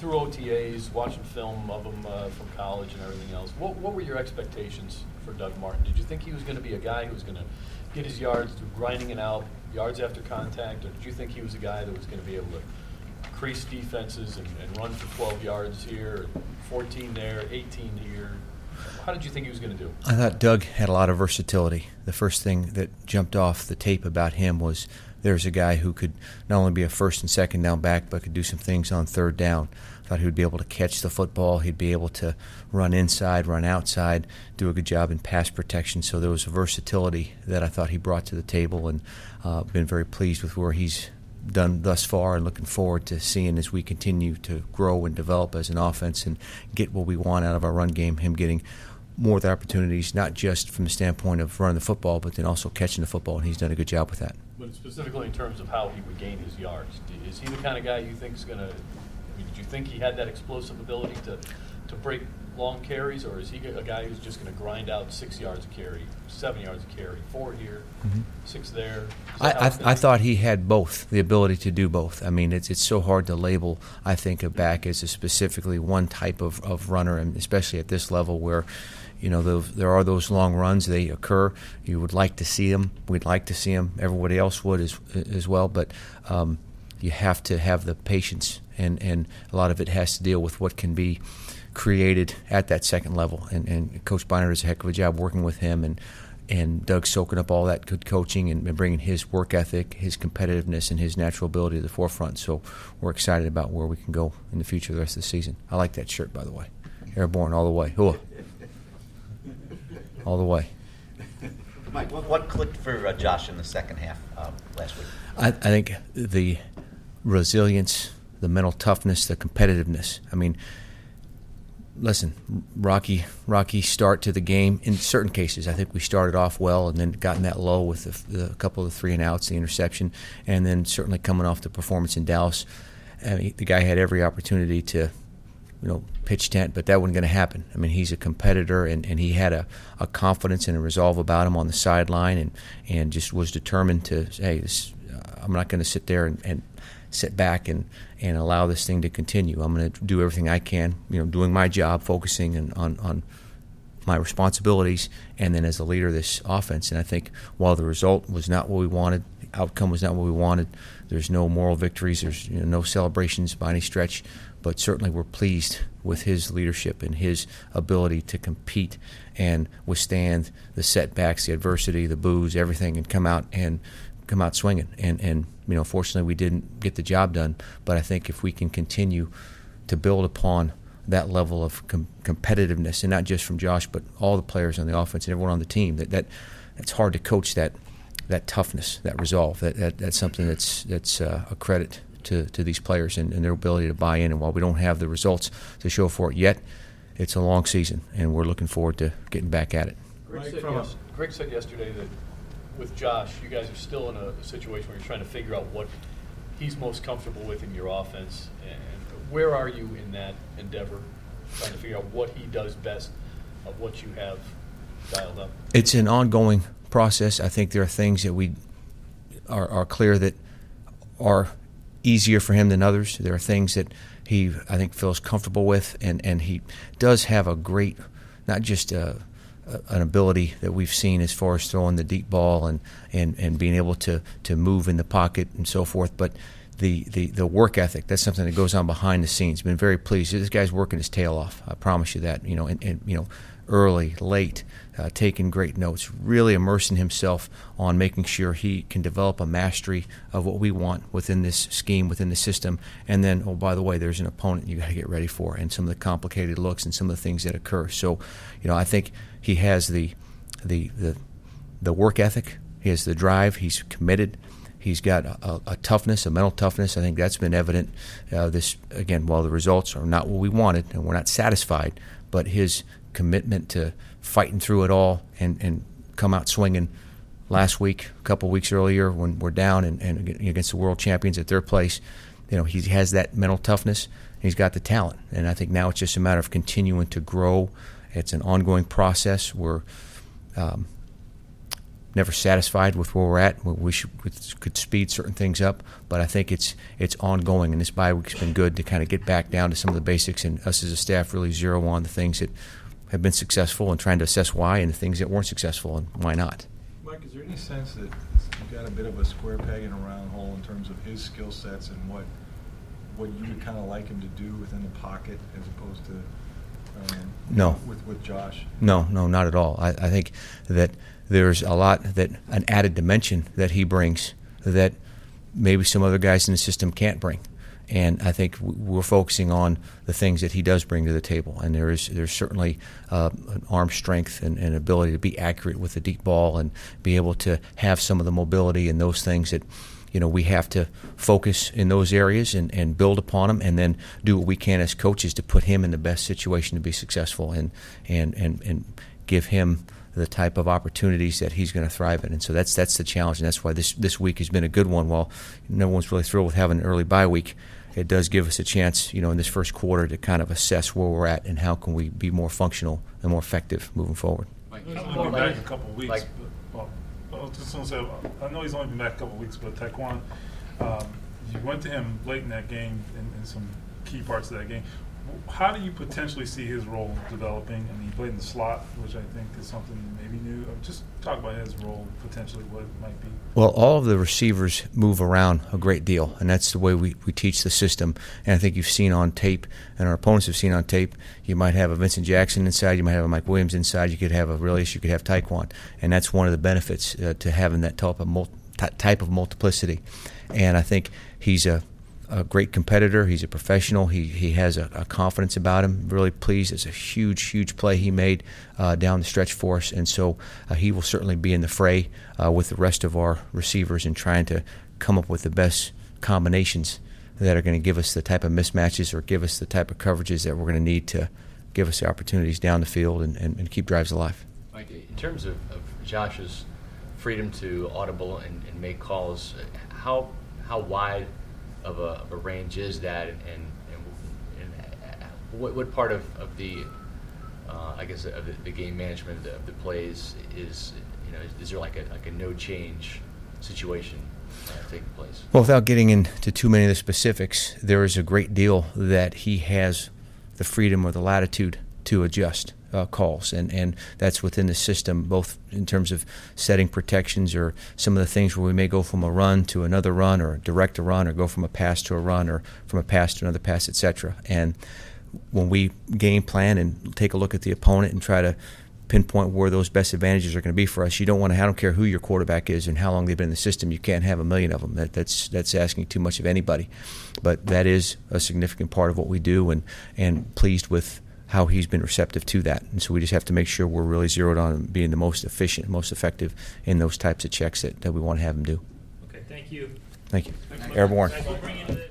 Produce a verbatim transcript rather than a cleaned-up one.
through O T As, watching film of him uh, from college and everything else, what, what were your expectations for Doug Martin? Did you think he was going to be a guy who was going to get his yards through grinding it out, yards after contact, or did you think he was a guy that was going to be able to crease defenses and, and run for twelve yards here, fourteen there, eighteen here? How did you think he was going to do? I thought Doug had a lot of versatility. The first thing that jumped off the tape about him was there's a guy who could not only be a first and second down back, but could do some things on third down. I thought he would be able to catch the football. He'd be able to run inside, run outside, do a good job in pass protection. So there was a versatility that I thought he brought to the table, and uh, been very pleased with where he's done thus far, and looking forward to seeing as we continue to grow and develop as an offense and get what we want out of our run game, him getting more of the opportunities, not just from the standpoint of running the football, but then also catching the football, and he's done a good job with that. But specifically in terms of how he would gain his yards, is he the kind of guy you think is going to, I mean, did you think he had that explosive ability to, to break long carries, or is he a guy who's just going to grind out six yards a carry, seven yards a carry, four here, mm-hmm. six there? I, I, I thought he had both, the ability to do both. I mean, it's it's so hard to label, I think, a back as a specifically one type of, of runner, and especially at this level where, you know, the, there are those long runs. They occur. You would like to see them. We'd like to see them. Everybody else would as as well. But um, you have to have the patience, and, and a lot of it has to deal with what can be created at that second level. And, and Coach Beiner does a heck of a job working with him, and and Doug soaking up all that good coaching and, and bringing his work ethic, his competitiveness, and his natural ability to the forefront. So we're excited about where we can go in the future the rest of the season. I like that shirt, by the way. Airborne all the way. Ooh. All the way. Mike, what, what clicked for uh, Josh in the second half uh, last week? I, I think the resilience, the mental toughness, the competitiveness. I mean, listen, rocky, rocky start to the game. In certain cases, I think we started off well and then gotten that low with the, the couple of the three and outs, the interception, and then certainly coming off the performance in Dallas. I mean, the guy had every opportunity to, you know, pitch tent, but that wasn't going to happen. I mean, he's a competitor, and, and he had a, a confidence and a resolve about him on the sideline, and, and just was determined to say, hey, this, uh, I'm not going to sit there and, and sit back and, and allow this thing to continue. I'm going to do everything I can, you know, doing my job, focusing on, on, on my responsibilities, and then as a leader of this offense. And I think while the result was not what we wanted, the outcome was not what we wanted, there's no moral victories, there's you know, no celebrations by any stretch, but certainly we're pleased with his leadership and his ability to compete and withstand the setbacks, the adversity, the boos, everything, and come out and come out swinging. And, and you know, fortunately we didn't get the job done, but I think if we can continue to build upon that level of com- competitiveness, and not just from Josh, but all the players on the offense and everyone on the team, that, that it's hard to coach that that toughness, that resolve. That, that that's something that's that's uh, a credit to, to these players and, and their ability to buy in. And while we don't have the results to show for it yet, it's a long season, and we're looking forward to getting back at it. Greg said, yes, Greg said yesterday that with Josh, you guys are still in a situation where you're trying to figure out what he's most comfortable with in your offense. And where are you in that endeavor, trying to figure out what he does best of what you have dialed up? It's an ongoing process. I think there are things that we are, are clear that are easier for him than others. There are things that he, I think, feels comfortable with, and, and he does have a great, not just a, a, an ability that we've seen as far as throwing the deep ball and, and, and being able to, to move in the pocket and so forth, but the, the, the work ethic, that's something that goes on behind the scenes. Been very pleased. This guy's working his tail off. I promise you that. You know, and, and you know, early, late, uh, taking great notes, really immersing himself on making sure he can develop a mastery of what we want within this scheme, within the system. And then, oh, by the way, there's an opponent you got to get ready for, and some of the complicated looks and some of the things that occur. So, you know, I think he has the the the, the work ethic. He has the drive. He's committed. He's got a, a toughness, a mental toughness. I think that's been evident. Uh, this again, while the results are not what we wanted and we're not satisfied, but his commitment to fighting through it all and, and come out swinging last week, a couple of weeks earlier when we're down and, and against the world champions at their place, you know, he has that mental toughness. He's got the talent, and I think now it's just a matter of continuing to grow. It's an ongoing process. We're um, never satisfied with where we're at. We, we, should, we could speed certain things up, but I think it's it's ongoing, and this bye week's been good to kind of get back down to some of the basics, and us as a staff really zero on the things that have been successful and trying to assess why, and the things that weren't successful and why not. Mike, is there any sense that you've got a bit of a square peg in a round hole in terms of his skill sets and what what you would kind of like him to do within the pocket as opposed to um, no with, with Josh? No, no, not at all. I, I think that there's a lot that an added dimension that he brings that maybe some other guys in the system can't bring. And I think we're focusing on the things that he does bring to the table. And there is there's certainly uh, an arm strength and, and ability to be accurate with the deep ball and be able to have some of the mobility and those things that, you know, we have to focus in those areas and, and build upon them, and then do what we can as coaches to put him in the best situation to be successful and and, and, and give him the type of opportunities that he's going to thrive in. And so that's that's the challenge, and that's why this, this week has been a good one. While no one's really thrilled with having an early bye week, it does give us a chance, you know, in this first quarter to kind of assess where we're at and how can we be more functional and more effective moving forward. Mike, he's only been back a couple of weeks. Like, but, well, I was just going to say, I know he's only been back a couple of weeks, but Taekwon, um, you went to him late in that game, in, in some key parts of that game. How do you potentially see his role developing? I mean, he played in the slot, which I think is something maybe new. Just talk about his role, potentially, what it might be. Well, all of the receivers move around a great deal, and that's the way we, we teach the system. And I think you've seen on tape, and our opponents have seen on tape, you might have a Vincent Jackson inside, you might have a Mike Williams inside, you could have a Relius, you could have Taekwon. And that's one of the benefits uh, to having that type of, mul- type of multiplicity. And I think he's a a great competitor. He's a professional. He he has a, a confidence about him. Really pleased. It's a huge, huge play he made uh, down the stretch for us, and so uh, he will certainly be in the fray uh, with the rest of our receivers in trying to come up with the best combinations that are going to give us the type of mismatches or give us the type of coverages that we're going to need to give us the opportunities down the field and, and, and keep drives alive. Mike, in terms of, of Josh's freedom to audible and, and make calls, how how wide Of a, of a range is that, and, and, and, and what, what part of, of the, uh, I guess, of the, the game management of the, of the plays is, you know, is, is there like a like a no change situation uh, taking place? Well, without getting into too many of the specifics, there is a great deal that he has the freedom or the latitude to adjust uh, calls, and, and that's within the system, both in terms of setting protections or some of the things where we may go from a run to another run or direct a run or go from a pass to a run or from a pass to another pass, et cetera. And when we game plan and take a look at the opponent and try to pinpoint where those best advantages are going to be for us, you don't want to, I don't care who your quarterback is and how long they've been in the system, you can't have a million of them. That, that's that's asking too much of anybody. But that is a significant part of what we do, and, and pleased with how he's been receptive to that. And so we just have to make sure we're really zeroed on being the most efficient, most effective in those types of checks that, that we want to have him do. Okay, thank you. Thank you. Thanks, Airborne. Thanks for bringing it.